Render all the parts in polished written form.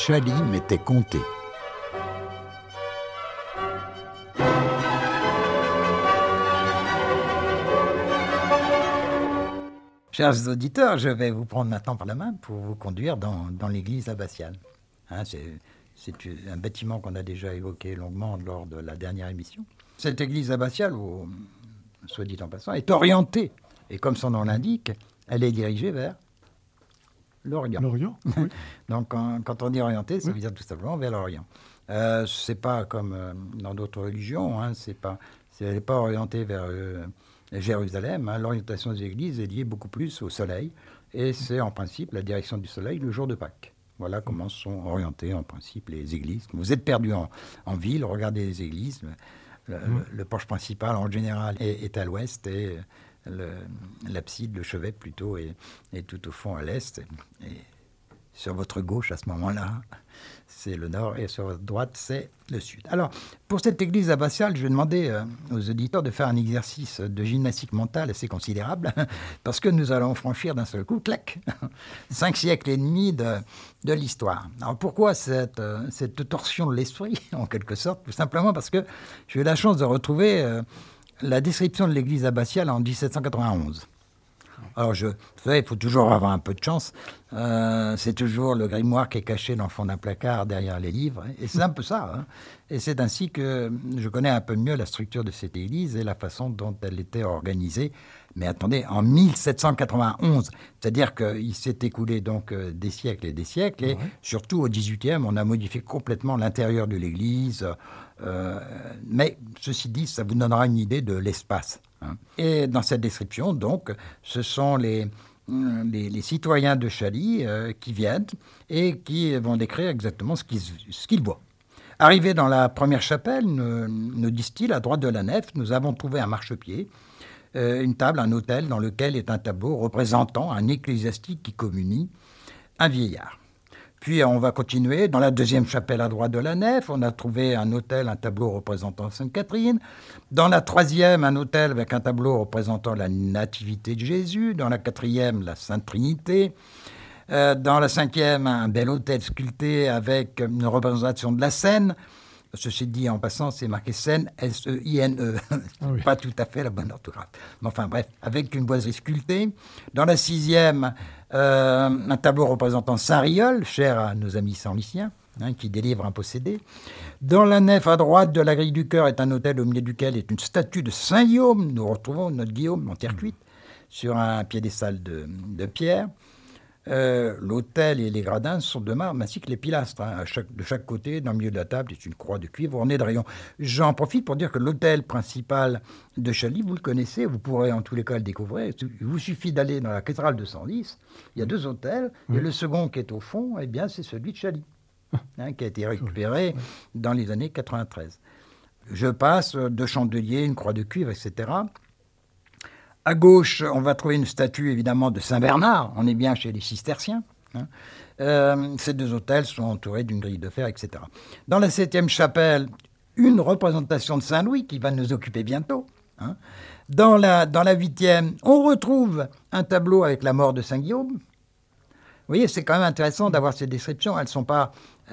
Chaly m'était compté. Chers auditeurs, je vais vous prendre maintenant par la main pour vous conduire dans l'église abbatiale. C'est un bâtiment qu'on a déjà évoqué longuement lors de la dernière émission. Cette église abbatiale, soit dit en passant, est orientée. Et comme son nom l'indique, elle est dirigée vers l'Orient. L'Orient, oui. Donc quand on dit orientée, ça veut dire tout simplement vers l'Orient. C'est pas comme dans d'autres religions, elle n'est pas orientée vers Jérusalem. L'orientation des églises est liée beaucoup plus au soleil. Et c'est en principe la direction du soleil le jour de Pâques. Voilà comment sont orientées en principe les églises. Vous êtes perdu en ville, regardez les églises. Le porche principal en général est à l'ouest et l'abside, le chevet plutôt, est tout au fond à l'est. Et sur votre gauche, à ce moment-là, c'est le nord et sur votre droite, c'est le sud. Alors, pour cette église abbatiale, je vais demander aux auditeurs de faire un exercice de gymnastique mentale assez considérable parce que nous allons franchir d'un seul coup, clac, 5 siècles et demi de l'histoire. Alors, pourquoi cette torsion de l'esprit, en quelque sorte? Tout simplement parce que j'ai eu la chance de retrouver la description de l'église abbatiale en 1791. Alors, vous savez, il faut toujours avoir un peu de chance. C'est toujours le grimoire qui est caché dans le fond d'un placard derrière les livres. Et c'est un peu ça. Et c'est ainsi que je connais un peu mieux la structure de cette église et la façon dont elle était organisée. Mais attendez, en 1791, c'est-à-dire qu'il s'est écoulé donc des siècles et des siècles. Et surtout au XVIIIe, on a modifié complètement l'intérieur de l'église. Mais ceci dit, ça vous donnera une idée de l'espace. Et dans cette description, donc, ce sont les citoyens de Chaly qui viennent et qui vont décrire exactement ce qu'ils voient. Arrivés dans la première chapelle, nous disent-ils, à droite de la nef, nous avons trouvé un marchepied, une table, un autel dans lequel est un tableau représentant un ecclésiastique qui communie, un vieillard. Puis on va continuer. Dans la deuxième chapelle à droite de la nef, on a trouvé un autel, un tableau représentant Sainte Catherine. Dans la troisième, un autel avec un tableau représentant la Nativité de Jésus. Dans la quatrième, la Sainte Trinité. Dans la cinquième, un bel autel sculpté avec une représentation de la Seine. Ceci dit, en passant, c'est marqué Seine, S-E-I-N-E. C'est pas tout à fait la bonne orthographe. Mais enfin, bref, avec une boiserie sculptée. Dans la sixième, un tableau représentant Saint Riol, cher à nos amis saint-lyciens, qui délivre un possédé. Dans la nef à droite de la grille du chœur est un autel au milieu duquel est une statue de Saint Guillaume. Nous retrouvons notre Guillaume en terre cuite sur un piédestal de pierre. L'autel et les gradins sont de marbre, ainsi que les pilastres. De chaque côté, dans le milieu de la table, est une croix de cuivre ornée de rayons. J'en profite pour dire que l'autel principal de Chaly, vous le connaissez, vous pourrez en tous les cas le découvrir. Il vous suffit d'aller dans la cathédrale de 110. Il y a 2 autels, et le second qui est au fond, eh bien, c'est celui de Chaly, qui a été récupéré dans les années 93. Je passe 2 chandeliers, une croix de cuivre, etc. À gauche, on va trouver une statue, évidemment, de Saint-Bernard. On est bien chez les cisterciens. Ces 2 autels sont entourés d'une grille de fer, etc. Dans la 7e chapelle, une représentation de Saint-Louis qui va nous occuper bientôt. Dans la 8e, on retrouve un tableau avec la mort de Saint-Guillaume. Vous voyez, c'est quand même intéressant d'avoir ces descriptions. Elles sont pas,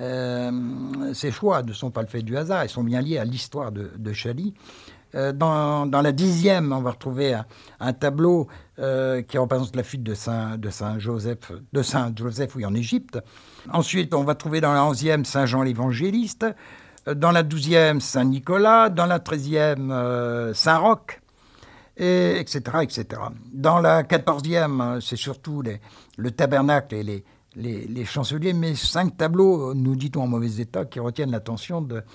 ces choix ne sont pas le fait du hasard. Elles sont bien liées à l'histoire de Chaly. Dans la 10e, on va retrouver un tableau qui représente la fuite de Saint Joseph, oui, en Égypte. Ensuite, on va trouver dans la 11e Saint Jean l'Évangéliste. Dans la 12e, Saint Nicolas. Dans la 13e, Saint Roch, etc., etc. Dans la 14e, c'est surtout le tabernacle et les chanceliers, mais 5 tableaux, nous dit-on en mauvais état, qui retiennent l'attention de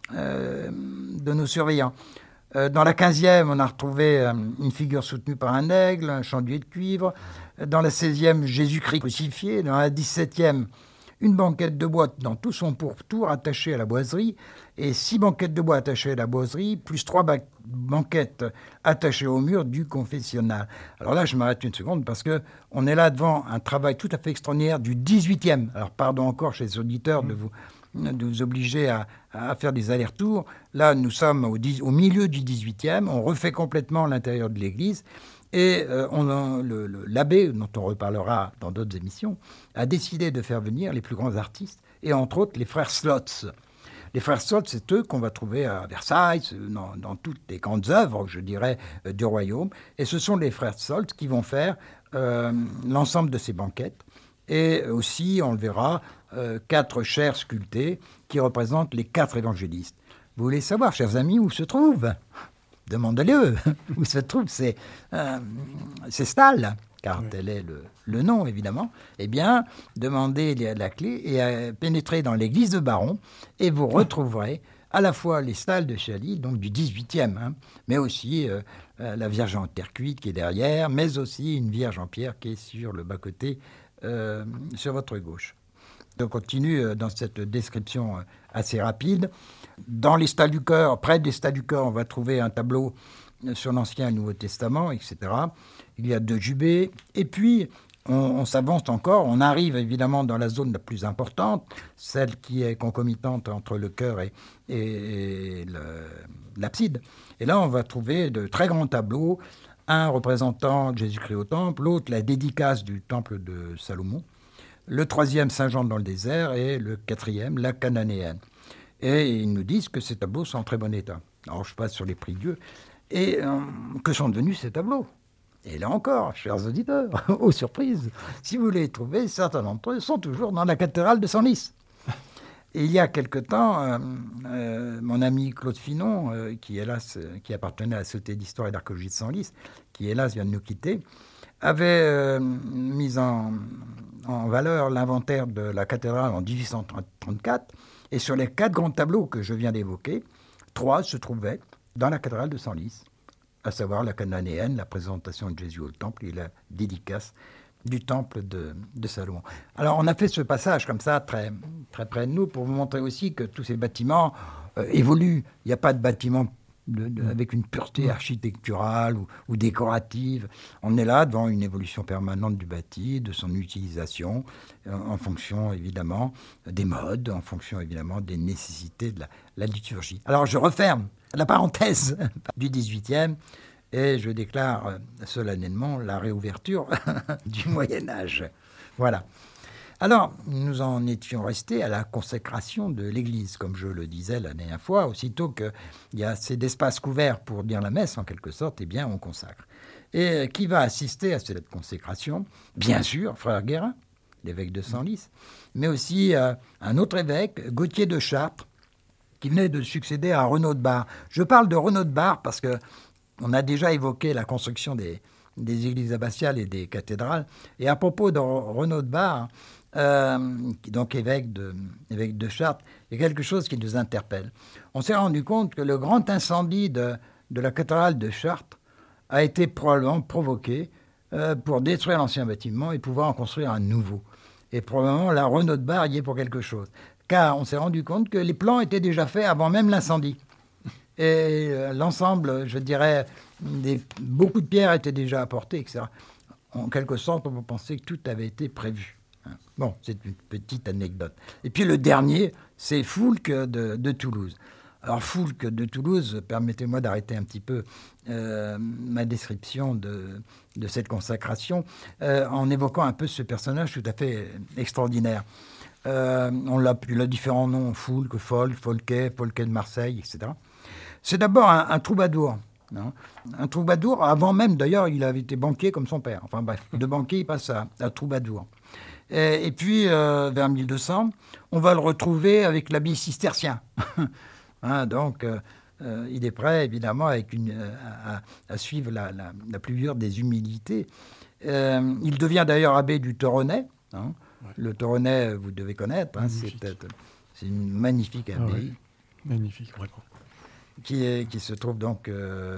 nos surveillants. Dans la 15e, on a retrouvé une figure soutenue par un aigle, un chandelier de cuivre. Dans la 16e, Jésus-Christ crucifié. Dans la 17e, une banquette de bois dans tout son pourtour attachée à la boiserie. Et 6 banquettes de bois attachées à la boiserie, plus 3 banquettes attachées au mur du confessionnal. Alors là, je m'arrête une seconde parce qu'on est là devant un travail tout à fait extraordinaire du 18e. Alors pardon encore chez les auditeurs de vous obliger à faire des allers-retours. Là, nous sommes au milieu du 18e, on refait complètement l'intérieur de l'église, et l'abbé, dont on reparlera dans d'autres émissions, a décidé de faire venir les plus grands artistes et entre autres les frères Slotz. Les frères Slotz, c'est eux qu'on va trouver à Versailles, dans toutes les grandes œuvres, je dirais, du royaume. Et ce sont les frères Slotz qui vont faire l'ensemble de ces banquettes. Et aussi, on le verra, 4 chairs sculptées qui représentent les 4 évangélistes. Vous voulez savoir, chers amis, où se trouvent ? Demandez-le. Où se trouve c'est Stahl, car tel est le nom, évidemment. Eh bien, demandez la clé et pénétrez dans l'église de Baron et vous retrouverez à la fois les stalles de Chailly, donc du 18e, mais aussi la Vierge en terre cuite qui est derrière, mais aussi une Vierge en pierre qui est sur le bas-côté, sur votre gauche. On continue dans cette description assez rapide. Dans les stalles du chœur, près des stalles du chœur, on va trouver un tableau sur l'Ancien et le Nouveau Testament, etc. Il y a 2 jubés. Et puis, on s'avance encore. On arrive évidemment dans la zone la plus importante, celle qui est concomitante entre le chœur et l'abside. Et là, on va trouver de très grands tableaux. Un représentant Jésus-Christ au temple, l'autre la dédicace du temple de Salomon. Le 3e, Saint-Jean dans le désert, et le 4e, la Cananéenne. Et ils nous disent que ces tableaux sont en très bon état. Alors je passe sur les prix Dieu. Et que sont devenus ces tableaux ? Et là encore, chers auditeurs, aux surprises, si vous les trouvez, certains d'entre eux sont toujours dans la cathédrale de Senlis. Et il y a quelque temps, mon ami Claude Finon, qui appartenait à la Société d'histoire et d'archéologie de Senlis, qui hélas vient de nous quitter, avait mis en valeur l'inventaire de la cathédrale en 1834. Et sur les 4 grands tableaux que je viens d'évoquer, 3 se trouvaient dans la cathédrale de Senlis, à savoir la Cananéenne, la présentation de Jésus au temple et la dédicace du temple de Salomon. Alors on a fait ce passage comme ça, très, très près de nous, pour vous montrer aussi que tous ces bâtiments évoluent. Il n'y a pas de bâtiment avec une pureté architecturale ou décorative. On est là devant une évolution permanente du bâti, de son utilisation, en fonction évidemment des modes, en fonction évidemment des nécessités de la liturgie. Alors je referme la parenthèse du 18e et je déclare solennellement la réouverture du Moyen-Âge. Voilà. Alors, nous en étions restés à la consécration de l'Église, comme je le disais la dernière fois. Aussitôt qu'il y a assez d'espace couvert pour dire la messe, en quelque sorte, eh bien, on consacre. Et qui va assister à cette consécration ? Bien sûr, frère Guérin, l'évêque de Senlis, mais aussi un autre évêque, Gauthier de Chartres, qui venait de succéder à Renaud de Bar. Je parle de Renaud de Bar parce qu'on a déjà évoqué la construction des églises abbatiales et des cathédrales. Et à propos de Renaud de Bar, donc évêque de Chartres, il y a quelque chose qui nous interpelle. On s'est rendu compte que le grand incendie de la cathédrale de Chartres a été probablement provoqué pour détruire l'ancien bâtiment et pouvoir en construire un nouveau. Et probablement la Renaud de Bar y est pour quelque chose. Car on s'est rendu compte que les plans étaient déjà faits avant même l'incendie. Et l'ensemble, je dirais, beaucoup de pierres étaient déjà apportées, etc. En quelque sorte, on peut penser que tout avait été prévu. Bon, c'est une petite anecdote. Et puis le dernier, c'est Foulques de Toulouse. Alors Foulques de Toulouse, permettez-moi d'arrêter un petit peu ma description de cette consacration en évoquant un peu ce personnage tout à fait extraordinaire. On l'a différents noms, Foulques, Folquet de Marseille, etc. C'est d'abord un troubadour. Non, un troubadour, avant même d'ailleurs, il avait été banquier comme son père. Enfin bref, de banquier, il passe à troubadour. Et puis, vers 1200, on va le retrouver avec l'habit cistercien. Donc, il est prêt, évidemment, à suivre la plus dure des humilités. Il devient d'ailleurs abbé du Toronnais. Ouais. Le Toronnais, vous devez connaître. C'est une magnifique abbaye. Ah ouais. Magnifique, vraiment. Qui se trouve donc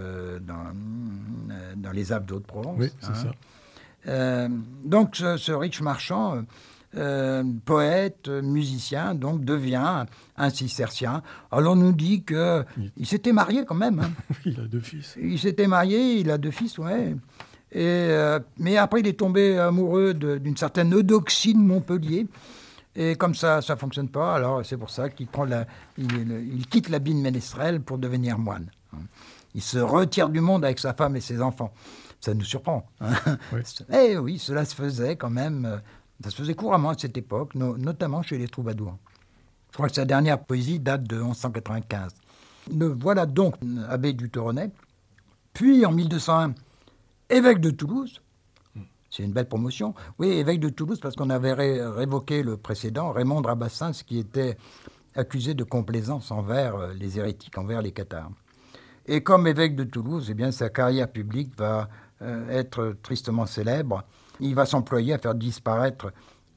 dans les Alpes d'Haute-Provence. Oui, c'est ça. Donc ce riche marchand, poète, musicien, donc devient un cistercien. Alors on nous dit qu'il s'était marié quand même. Il a 2 fils. Il s'était marié, il a 2 fils, ouais. Mais après il est tombé amoureux d'une certaine Eudoxie de Montpellier. Et comme ça ne fonctionne pas, alors c'est pour ça qu'il il quitte l'habit de ménestrel pour devenir moine. Il se retire du monde avec sa femme et ses enfants. Ça nous surprend. Oui. Eh oui, cela se faisait quand même, ça se faisait couramment à cette époque, notamment chez les troubadours. Je crois que sa dernière poésie date de 1195. Le voilà donc abbé du Toronnet, puis en 1201, évêque de Toulouse. C'est une belle promotion. Oui, évêque de Toulouse, parce qu'on avait révoqué le précédent, Raymond de Rabassens, qui était accusé de complaisance envers les hérétiques, envers les cathares. Et comme évêque de Toulouse, eh bien, sa carrière publique va être tristement célèbre. Il va s'employer à faire disparaître,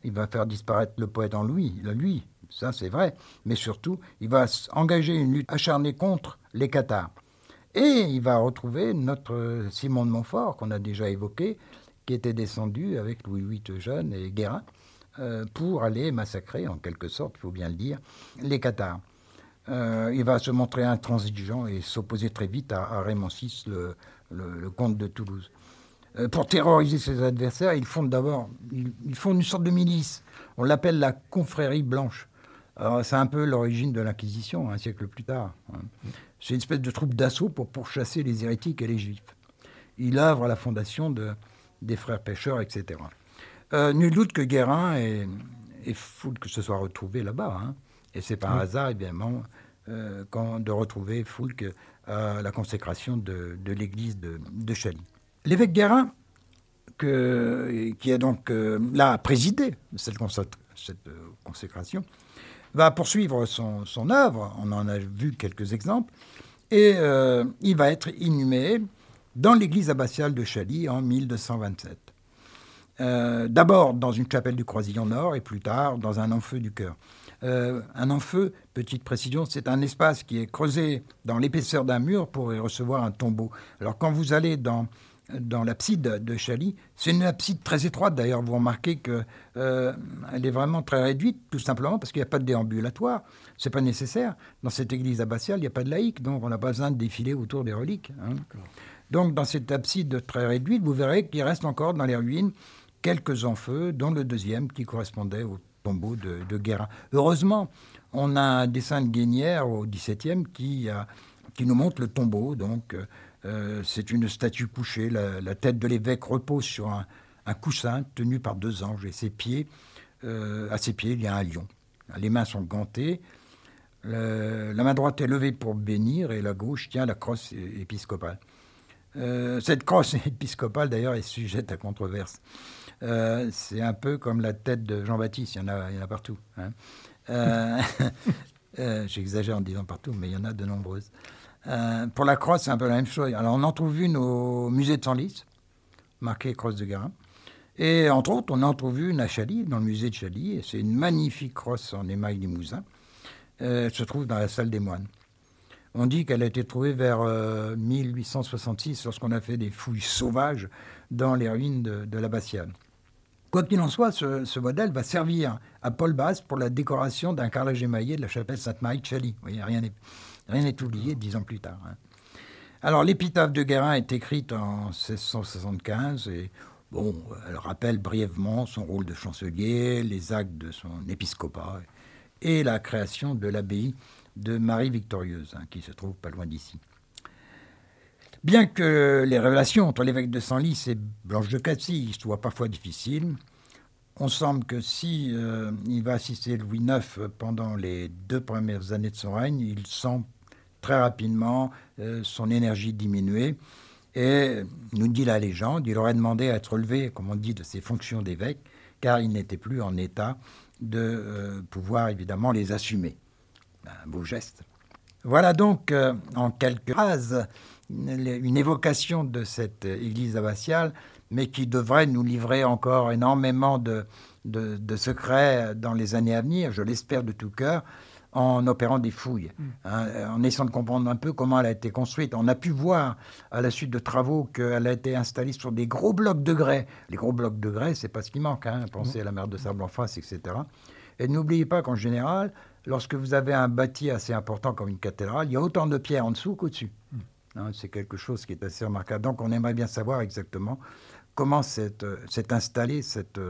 le poète en lui, ça c'est vrai, mais surtout, il va engager une lutte acharnée contre les cathares. Et il va retrouver notre Simon de Montfort, qu'on a déjà évoqué, qui était descendu avec Louis VIII jeune et Guérin, pour aller massacrer, en quelque sorte, il faut bien le dire, les cathares. Il va se montrer intransigeant et s'opposer très vite à Raymond VI, le comte de Toulouse. Pour terroriser ses adversaires, il fonde une sorte de milice. On l'appelle la confrérie blanche. Alors, c'est un peu l'origine de l'Inquisition, un siècle plus tard. C'est une espèce de troupe d'assaut pour pourchasser les hérétiques et les juifs. Il œuvre à la fondation des frères pêcheurs, etc. Nul doute que Guérin et Foulques se soient retrouvés là-bas. Et c'est pas un hasard, évidemment, de retrouver Foulques à la consécration de l'église de Chaly. L'évêque Guérin, qui a donc là présidé cette consécration, va poursuivre son œuvre. On en a vu quelques exemples. Et il va être inhumé dans l'église abbatiale de Chaly en 1227. D'abord dans une chapelle du Croisillon Nord et plus tard dans un amphieu du chœur. Un amphieu, petite précision, c'est un espace qui est creusé dans l'épaisseur d'un mur pour y recevoir un tombeau. Alors quand vous allez dans l'abside de Chaly, c'est une abside très étroite d'ailleurs. Vous remarquez qu'elle est vraiment très réduite, tout simplement parce qu'il n'y a pas de déambulatoire. C'est pas nécessaire. Dans cette église abbatiale, il n'y a pas de laïcs, donc on n'a pas besoin de défiler autour des reliques. Donc dans cette abside très réduite, vous verrez qu'il reste encore dans les ruines quelques amphieux, dont le deuxième qui correspondait au tombeau de Guérin. Heureusement, on a un dessin de Guénière au XVIIe qui nous montre le tombeau. Donc, c'est une statue couchée. La tête de l'évêque repose sur un coussin tenu par deux anges. Et à ses pieds, il y a un lion. Les mains sont gantées. La main droite est levée pour bénir et la gauche tient la crosse épiscopale. Cette crosse épiscopale, d'ailleurs, est sujette à controverse. C'est un peu comme la tête de Jean-Baptiste, il y en a partout. J'exagère en disant partout, mais il y en a de nombreuses. Pour la crosse, c'est un peu la même chose. Alors, on en trouve une au musée de Senlis, marquée crosse de Guérin. Et entre autres, on en trouve une à Chaly, dans le musée de Chaly. Et c'est une magnifique crosse en émail limousin. Elle se trouve dans la salle des moines. On dit qu'elle a été trouvée vers 1866, lorsqu'on a fait des fouilles sauvages dans les ruines de l'abbatiale. Quoi qu'il en soit, ce modèle va servir à Paul Bas pour la décoration d'un carrelage émaillé de la chapelle Sainte-Marie de Chaly. Vous voyez, rien n'est oublié 10 ans plus tard. Alors, l'épitaphe de Guérin est écrite en 1675 et elle rappelle brièvement son rôle de chancelier, les actes de son épiscopat et la création de l'abbaye de Marie-Victorieuse, qui se trouve pas loin d'ici. Bien que les relations entre l'évêque de Senlis et Blanche de Castille soient parfois difficiles, on semble que si il va assister Louis IX pendant les 2 premières années de son règne, il sent très rapidement son énergie diminuer. Et, nous dit la légende, il aurait demandé à être relevé, comme on dit, de ses fonctions d'évêque, car il n'était plus en état de pouvoir évidemment les assumer. Un beau geste. Voilà donc, en quelques phrases, une évocation de cette église abbatiale, mais qui devrait nous livrer encore énormément de secrets dans les années à venir, je l'espère de tout cœur, en opérant des fouilles, en essayant de comprendre un peu comment elle a été construite. On a pu voir, à la suite de travaux, qu'elle a été installée sur des gros blocs de grès. Les gros blocs de grès, c'est pas ce qui manque. Pensez à la mer de sable en face, etc. Et n'oubliez pas qu'en général, lorsque vous avez un bâti assez important comme une cathédrale, il y a autant de pierres en dessous qu'au-dessus. C'est quelque chose qui est assez remarquable. Donc on aimerait bien savoir exactement comment s'est installée cette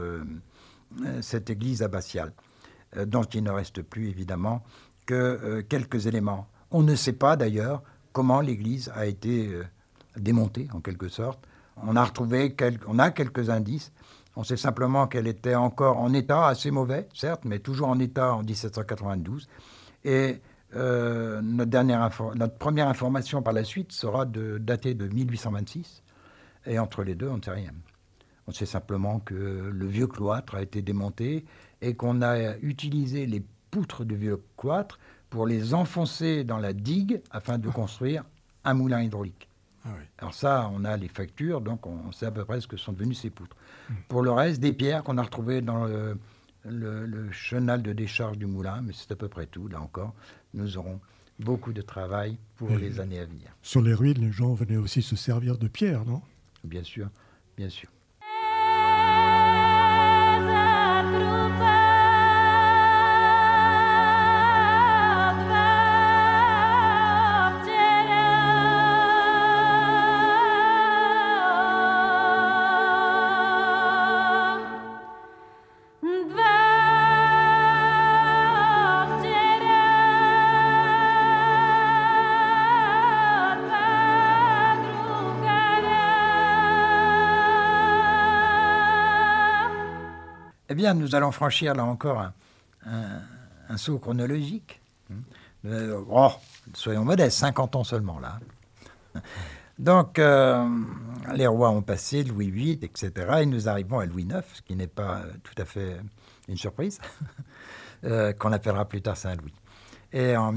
église abbatiale, dont il ne reste plus évidemment que quelques éléments. On ne sait pas d'ailleurs comment l'église a été démontée en quelque sorte. On a retrouvé quelques indices, On sait simplement qu'elle était encore en état assez mauvais, certes, mais toujours en état en 1792. Et notre première information par la suite sera datée de 1826. Et entre les deux, on ne sait rien. On sait simplement que le vieux cloître a été démonté et qu'on a utilisé les poutres du vieux cloître pour les enfoncer dans la digue afin de construire un moulin hydraulique. Ah oui. Alors ça, on a les factures, donc on sait à peu près ce que sont devenues ces poutres. Pour le reste, des pierres qu'on a retrouvées dans le chenal de décharge du moulin, mais c'est à peu près tout. Là encore, nous aurons beaucoup de travail pour les années à venir. Sur les ruines, les gens venaient aussi se servir de pierres, non ? Bien sûr, bien sûr. Eh bien, nous allons franchir là encore un saut chronologique. Soyons modestes, 50 ans seulement là. Donc, les rois ont passé, Louis VIII, etc. Et nous arrivons à Louis IX, ce qui n'est pas tout à fait une surprise, qu'on appellera plus tard Saint-Louis. Et en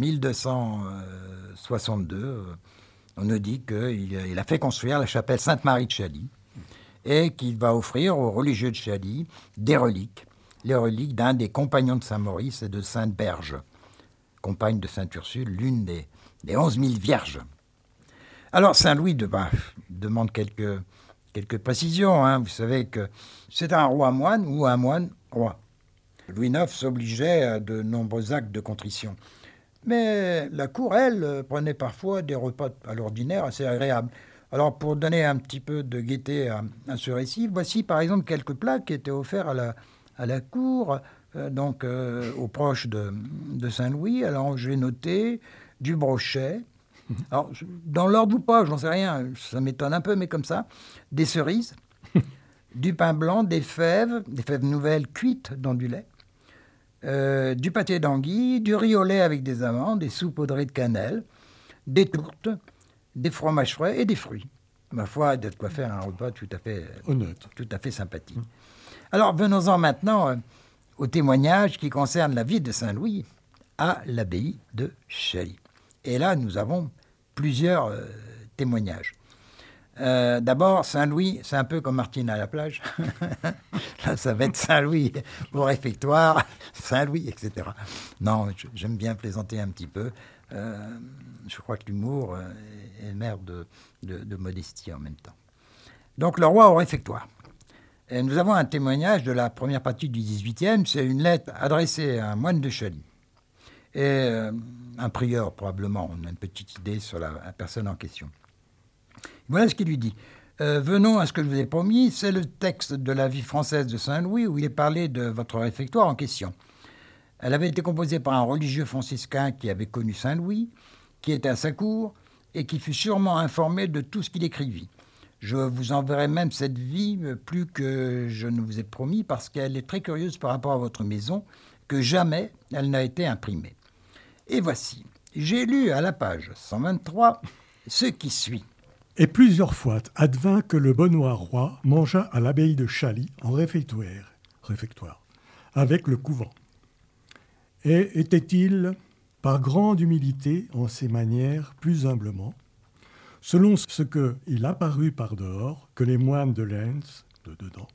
1262, on nous dit qu'il a fait construire la chapelle Sainte-Marie de Chailly, et qu'il va offrir aux religieux de Chailly des reliques, les reliques d'un des compagnons de Saint-Maurice et de Sainte-Berge, compagne de Sainte-Ursule, l'une des 11 000 vierges. Alors Saint-Louis demande quelques précisions. Hein. Vous savez que c'est un roi moine ou un moine roi. Louis IX s'obligeait à de nombreux actes de contrition. Mais la cour, elle, prenait parfois des repas à l'ordinaire assez agréables. Alors, pour donner un petit peu de gaieté à ce récit, voici par exemple quelques plats qui étaient offerts à la cour, aux proches de Saint-Louis. Alors, j'ai noté du brochet. Alors, dans l'ordre ou pas, j'en sais rien, ça m'étonne un peu, mais comme ça. Des cerises, du pain blanc, des fèves nouvelles cuites dans du lait, du pâté d'anguille, du riz au lait avec des amandes, des saupoudrées de cannelle, des tourtes, des fromages frais et des fruits. Ma foi, de quoi faire un repas tout à fait honnête, tout à fait sympathique. Alors, venons-en maintenant au témoignage qui concerne la vie de Saint-Louis à l'abbaye de Chailly. Et là, nous avons plusieurs témoignages. D'abord, Saint-Louis, c'est un peu comme Martine à la plage. Là, ça va être Saint-Louis au réfectoire, Saint-Louis, etc. Non, j'aime bien plaisanter un petit peu. Je crois que l'humour est mère de modestie en même temps. Donc, le roi au réfectoire. Et nous avons un témoignage de la première partie du XVIIIe. C'est une lettre adressée à un moine de Chailly. Et un prieur, probablement. On a une petite idée sur la personne en question. Voilà ce qu'il lui dit. Venons à ce que je vous ai promis. C'est le texte de la vie française de Saint-Louis où il est parlé de votre réfectoire en question. Elle avait été composée par un religieux franciscain qui avait connu Saint-Louis, qui était à sa cour et qui fut sûrement informé de tout ce qu'il écrivit. Je vous enverrai même cette vie, plus que je ne vous ai promis, parce qu'elle est très curieuse par rapport à votre maison, que jamais elle n'a été imprimée. Et voici, j'ai lu à la page 123 ce qui suit. Et plusieurs fois advint que le Benoît roi mangea à l'abbaye de Chailly en réfectoire, avec le couvent. Et était-il, par grande humilité en ses manières, plus humblement, selon ce qu'il apparut par dehors, que les moines de Lens, de dedans,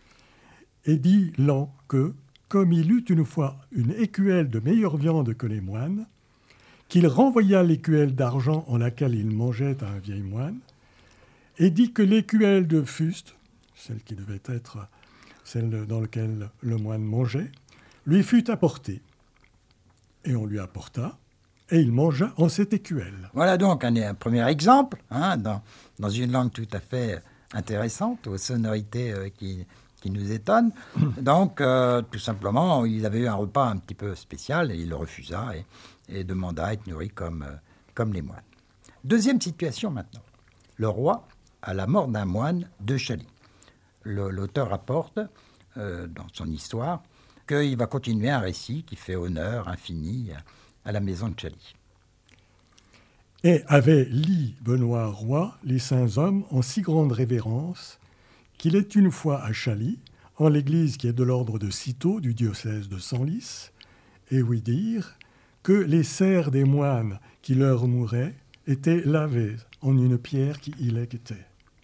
et dit l'an que, comme il eut une fois une écuelle de meilleure viande que les moines, qu'il renvoya l'écuelle d'argent en laquelle il mangeait à un vieil moine, et dit que l'écuelle de fuste, celle qui devait être celle dans laquelle le moine mangeait, lui fut apportée. Et on lui apporta, et il mangea en cette écuelle. Voilà donc un premier exemple, dans une langue tout à fait intéressante, aux sonorités qui nous étonnent. Donc, tout simplement, il avait eu un repas un petit peu spécial, et il le refusa, et demanda à être nourri comme les moines. Deuxième situation maintenant. Le roi à la mort d'un moine de Chailly. l'auteur rapporte, dans son histoire, qu'il va continuer un récit qui fait honneur infini à la maison de Chaly. Et avait lit Benoît Roy les saints hommes en si grande révérence qu'il est une fois à Chaly, en l'église qui est de l'ordre de Cîteaux du diocèse de Senlis, et ouï dire que les serres des moines qui leur mouraient étaient lavées en une pierre qui y était.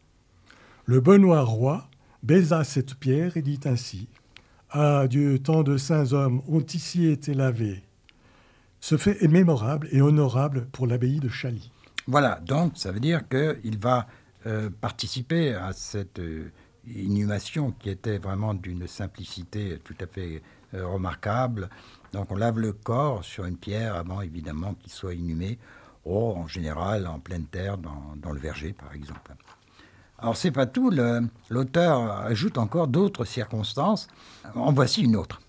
Le Benoît Roy baisa cette pierre et dit ainsi : « Ah Dieu, tant de saints hommes ont ici été lavés. » Ce fait est mémorable et honorable pour l'abbaye de Chaly. Voilà, donc ça veut dire qu'il va participer à cette inhumation qui était vraiment d'une simplicité tout à fait remarquable. Donc on lave le corps sur une pierre avant évidemment qu'il soit inhumé, en général en pleine terre, dans le verger par exemple. Alors c'est pas tout, l'auteur ajoute encore d'autres circonstances. En voici une autre.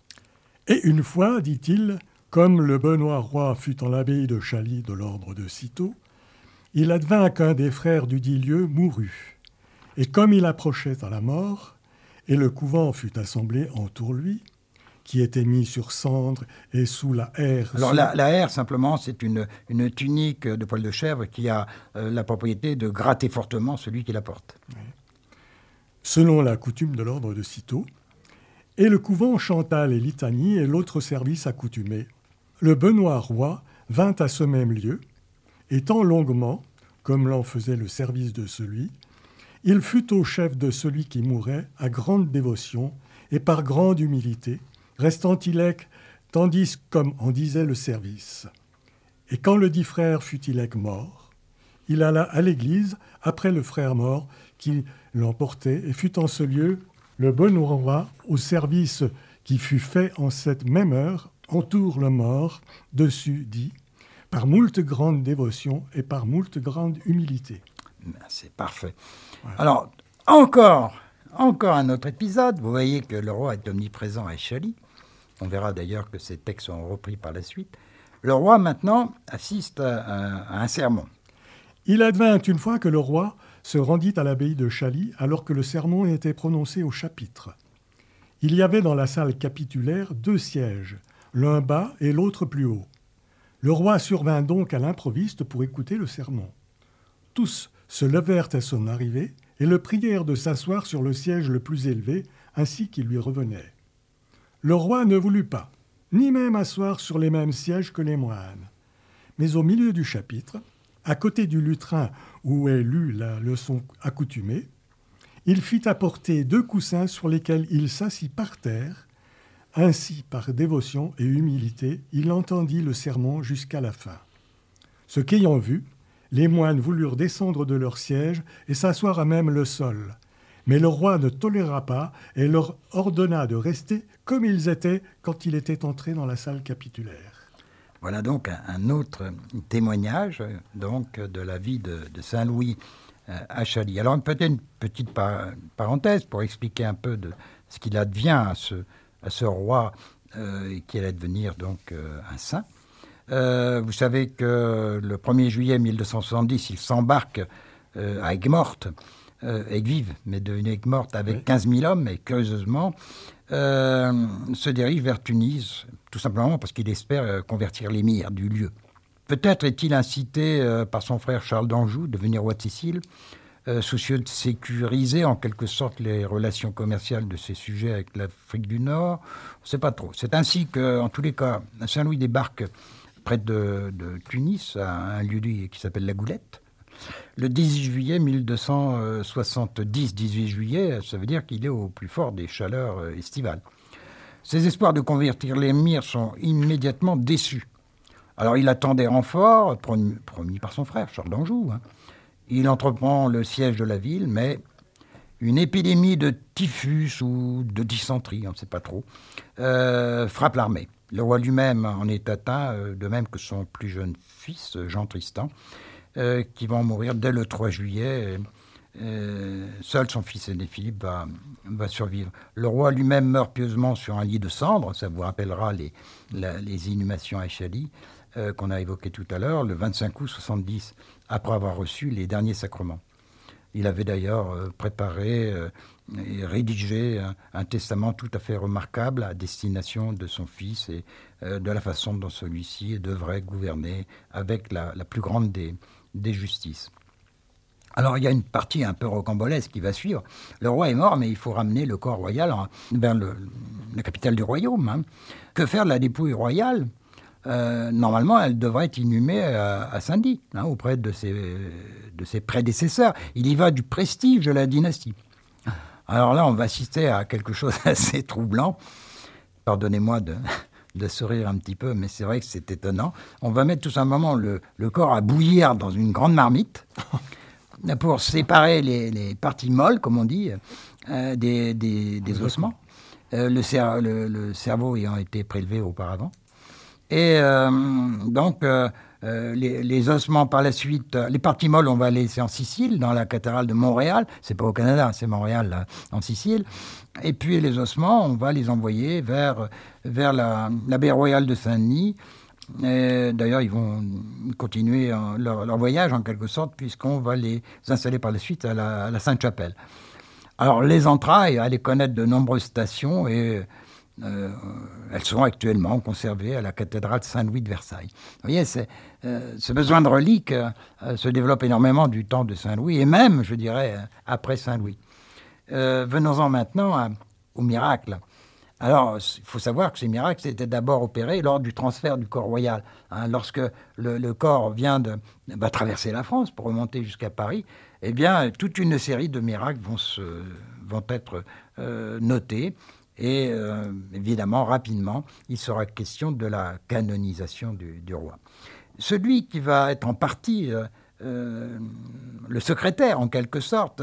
Et une fois, dit-il, comme le Benoît Roy fut en l'abbaye de Chaly de l'ordre de Cîteaux, il advint qu'un des frères du dit lieu mourut. Et comme il approchait à la mort, et le couvent fut assemblé entour lui, qui était mis sur cendre et sous la haire. Alors la haire, simplement, c'est une tunique de poil de chèvre qui a la propriété de gratter fortement celui qui la porte. Oui. Selon la coutume de l'ordre de Cîteaux, et le couvent chanta les litanies et l'autre service accoutumé. Le Benoît Roy vint à ce même lieu, et tant longuement, comme l'en faisait le service de celui, il fut au chef de celui qui mourait à grande dévotion et par grande humilité, restant ilèque, tandis comme en disait le service. Et quand le dit frère fut ilèque mort, il alla à l'église après le frère mort qui l'emportait, et fut en ce lieu le Benoît Roy au service qui fut fait en cette même heure, entoure le mort, dessus dit, par moult grande dévotion et par moult grande humilité. C'est parfait. Voilà. Alors, encore un autre épisode. Vous voyez que le roi est omniprésent à Chaly. On verra d'ailleurs que ces textes sont repris par la suite. Le roi, maintenant, assiste à un sermon. Il advint une fois que le roi se rendit à l'abbaye de Chaly alors que le sermon était prononcé au chapitre. Il y avait dans la salle capitulaire 2 sièges, l'un bas et l'autre plus haut. Le roi survint donc à l'improviste pour écouter le sermon. Tous se levèrent à son arrivée et le prièrent de s'asseoir sur le siège le plus élevé, ainsi qu'il lui revenait. Le roi ne voulut pas, ni même asseoir sur les mêmes sièges que les moines. Mais au milieu du chapitre, à côté du lutrin où est lue la leçon accoutumée, il fit apporter 2 coussins sur lesquels il s'assit par terre. Ainsi, par dévotion et humilité, il entendit le sermon jusqu'à la fin. Ce qu'ayant vu, les moines voulurent descendre de leur siège et s'asseoir à même le sol. Mais le roi ne toléra pas et leur ordonna de rester comme ils étaient quand il était entré dans la salle capitulaire. Voilà donc un autre témoignage donc, de la vie de Saint-Louis à Chaly. Alors peut-être une petite parenthèse pour expliquer un peu de ce qu'il advient à ce roi qui allait devenir donc un saint. Vous savez que le 1er juillet 1270, il s'embarque à Aigues-Mortes, Aigues-Vives, mais de une Aigues-Mortes avec 15 000 hommes, et curieusement, se dirige vers Tunis, tout simplement parce qu'il espère convertir l'émir du lieu. Peut-être est-il incité par son frère Charles d'Anjou, devenir roi de Sicile, soucieux de sécuriser en quelque sorte les relations commerciales de ses sujets avec l'Afrique du Nord. On ne sait pas trop. C'est ainsi qu'en tous les cas, Saint-Louis débarque près de Tunis, à un lieu qui s'appelle La Goulette. Le 18 juillet 1270, 18 juillet, ça veut dire qu'il est au plus fort des chaleurs estivales. Ses espoirs de convertir l'émir sont immédiatement déçus. Alors il attend des renforts, promis par son frère, Charles d'Anjou. Il entreprend le siège de la ville, mais une épidémie de typhus ou de dysenterie, on ne sait pas trop, frappe l'armée. Le roi lui-même en est atteint, de même que son plus jeune fils, Jean Tristan, qui va en mourir dès le 3 juillet. Seul son fils aîné Philippe va survivre. Le roi lui-même meurt pieusement sur un lit de cendres, ça vous rappellera les inhumations à Chaly qu'on a évoquées tout à l'heure, le 25 août 70, après avoir reçu les derniers sacrements. Il avait d'ailleurs préparé et rédigé un testament tout à fait remarquable à destination de son fils et de la façon dont celui-ci devrait gouverner avec la plus grande des justices. Alors, il y a une partie un peu rocambolesque qui va suivre. Le roi est mort, mais il faut ramener le corps royal vers la capitale du royaume. Hein. Que faire de la dépouille royale ? Normalement, elle devrait être inhumée à Saint-Denis, hein, auprès de ses prédécesseurs. Il y va du prestige de la dynastie. Alors là, on va assister à quelque chose d'assez troublant. Pardonnez-moi de sourire un petit peu, mais c'est vrai que c'est étonnant. On va mettre tout simplement le corps à bouillir dans une grande marmite pour séparer les parties molles, comme on dit, des ossements. Le cerveau ayant été prélevé auparavant. Et donc, les ossements par la suite, les parties molles, on va les laisser en Sicile, dans la cathédrale de Montréal. C'est pas au Canada, c'est Montréal, là, en Sicile. Et puis les ossements, on va les envoyer vers l'abbaye royale de Saint-Denis. D'ailleurs, ils vont continuer leur voyage, en quelque sorte, puisqu'on va les installer par la suite à la Sainte-Chapelle. Alors, les entrailles, allez connaître de nombreuses stations et elles sont actuellement conservées à la cathédrale Saint-Louis de Versailles. Vous voyez, ce besoin de reliques se développe énormément du temps de Saint-Louis et même, je dirais, après Saint-Louis. Venons-en maintenant au miracle. Alors, il faut savoir que ces miracles étaient d'abord opérés lors du transfert du corps royal. Hein, lorsque le corps vient de traverser la France pour remonter jusqu'à Paris, eh bien, toute une série de miracles vont être notés. Et évidemment, rapidement, il sera question de la canonisation du roi. Celui qui va être en partie le secrétaire, en quelque sorte,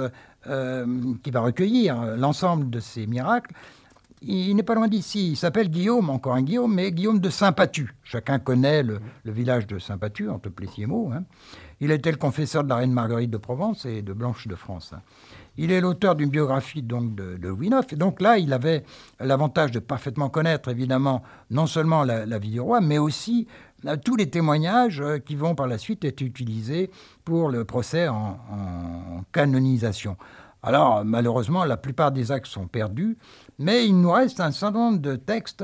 qui va recueillir l'ensemble de ces miracles, il n'est pas loin d'ici. Il s'appelle Guillaume, encore un Guillaume, mais Guillaume de Saint-Patu. Chacun connaît le village de Saint-Patu, entre Plessis-et-Meaux. Hein. Il était le confesseur de la reine Marguerite de Provence et de Blanche de France. Hein. Il est l'auteur d'une biographie donc, de Louis IX. Et donc là, il avait l'avantage de parfaitement connaître, évidemment, non seulement la vie du roi, mais aussi tous les témoignages qui vont par la suite être utilisés pour le procès en canonisation. Alors, malheureusement, la plupart des actes sont perdus, mais il nous reste un certain nombre de textes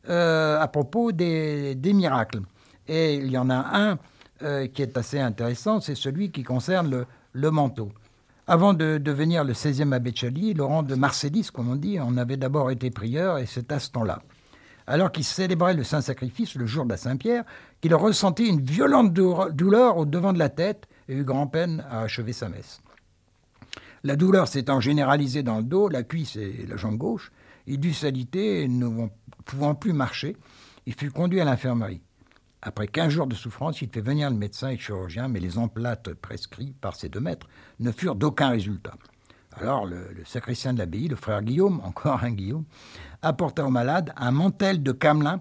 à propos des miracles. Et il y en a un qui est assez intéressant, c'est celui qui concerne le manteau. Avant de devenir le 16e abbé de Chalier, Laurent de Marcélis, comme on dit, on avait d'abord été prieur, et c'est à ce temps-là, alors qu'il célébrait le Saint-Sacrifice le jour de la Saint-Pierre, qu'il ressentit une violente douleur au devant de la tête et eut grand-peine à achever sa messe. La douleur s'étant généralisée dans le dos, la cuisse et la jambe gauche, il dut s'aliter et ne pouvant plus marcher, il fut conduit à l'infirmerie. Après 15 jours de souffrance, il fait venir le médecin et le chirurgien, mais les emplâtres prescrits par ses 2 maîtres ne furent d'aucun résultat. Alors le sacristain de l'abbaye, le frère Guillaume, encore un Guillaume, apporta au malade un mantel de camelin,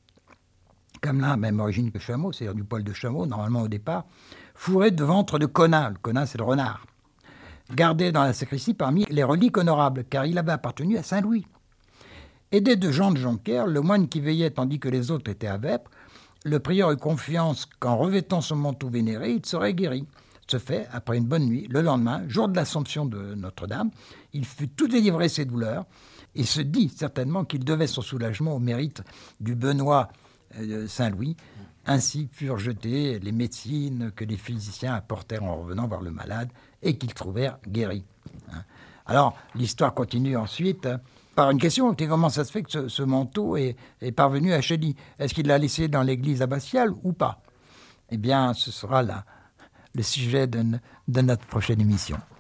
camelin même origine que chameau, c'est-à-dire du poil de chameau, normalement au départ, fourré de ventre de conin. Le conin, c'est le renard. Gardé dans la sacristie parmi les reliques honorables, car il avait appartenu à Saint-Louis. Aidé de Jean de Jonquière, le moine qui veillait tandis que les autres étaient à Vêpres, le prieur eut confiance qu'en revêtant son manteau vénéré, il serait guéri. Ce fait, après une bonne nuit, le lendemain, jour de l'Assomption de Notre-Dame, il fut tout délivré de ses douleurs et se dit certainement qu'il devait son soulagement au mérite du Benoît Saint-Louis. Ainsi furent jetées les médecines que les physiciens apportèrent en revenant voir le malade et qu'ils trouvèrent guéri. Alors, l'histoire continue ensuite par une question. Comment ça se fait que ce manteau est parvenu à Chalice ? Est-ce qu'il l'a laissé dans l'église abbatiale ou pas ? Eh bien, ce sera le sujet de notre prochaine émission.